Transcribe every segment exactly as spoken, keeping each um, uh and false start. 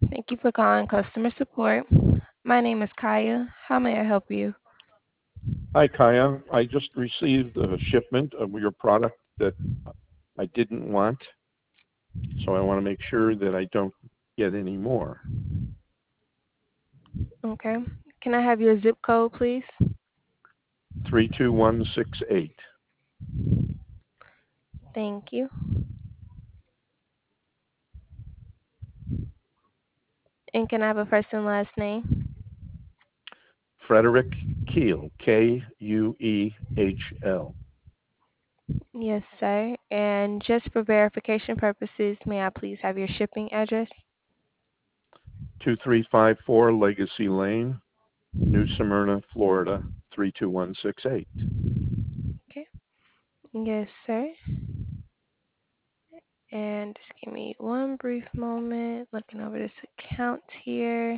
Thank you for calling customer support. My name is Kaya. How may I help you? Hi, Kaya. I just received a shipment of your product that I didn't want, so I want to make sure that I don't get any more. Okay. Can I have your zip code, please? three two one six eight. Thank you. And can I have a first and last name? Frederick Keel, K U E H L. Yes, sir. And just for verification purposes, may I please have your shipping address? two three five four Legacy Lane, New Smyrna, Florida, three two one six eight. Okay. Yes, sir. And just give me one brief moment. Looking over this account here.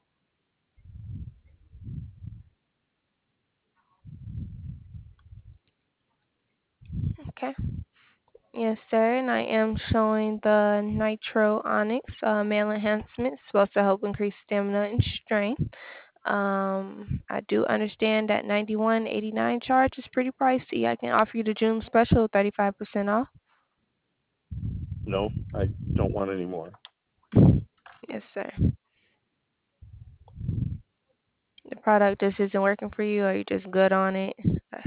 Okay. Yes, sir. And I am showing the Nitro Onyx uh, male enhancement, supposed to help increase stamina and strength. Um, I do understand that ninety-one eighty-nine charge is pretty pricey. I can offer you the June special, thirty-five percent off. No, I don't want any more. Yes, sir. The product just isn't working for you, or you just good on it.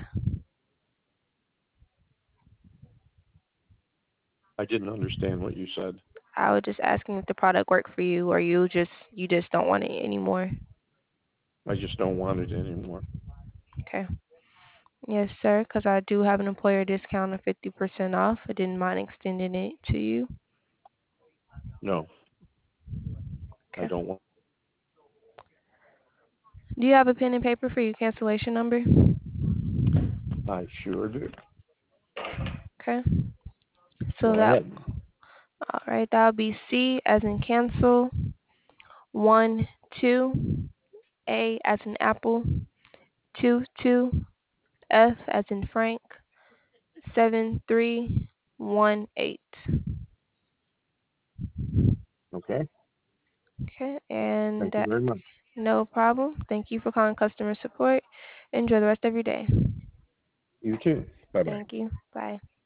I didn't understand what you said. I was just asking if the product worked for you, or you just you just don't want it anymore. I just don't want it anymore. Okay. Yes, sir. Because I do have an employer discount of fifty percent off. I didn't mind extending it to you. No, I Okay. don't want. Do you have a pen and paper for your cancellation number? I sure do. Okay. So Go that ahead. all right, that'll be C as in cancel, one two, A as in apple, two two, F as in Frank, seven three one eight. Okay. Okay, and Thank you that, very much. no problem. Thank you for calling customer support. Enjoy the rest of your day. You too. Bye bye. Thank you. Bye.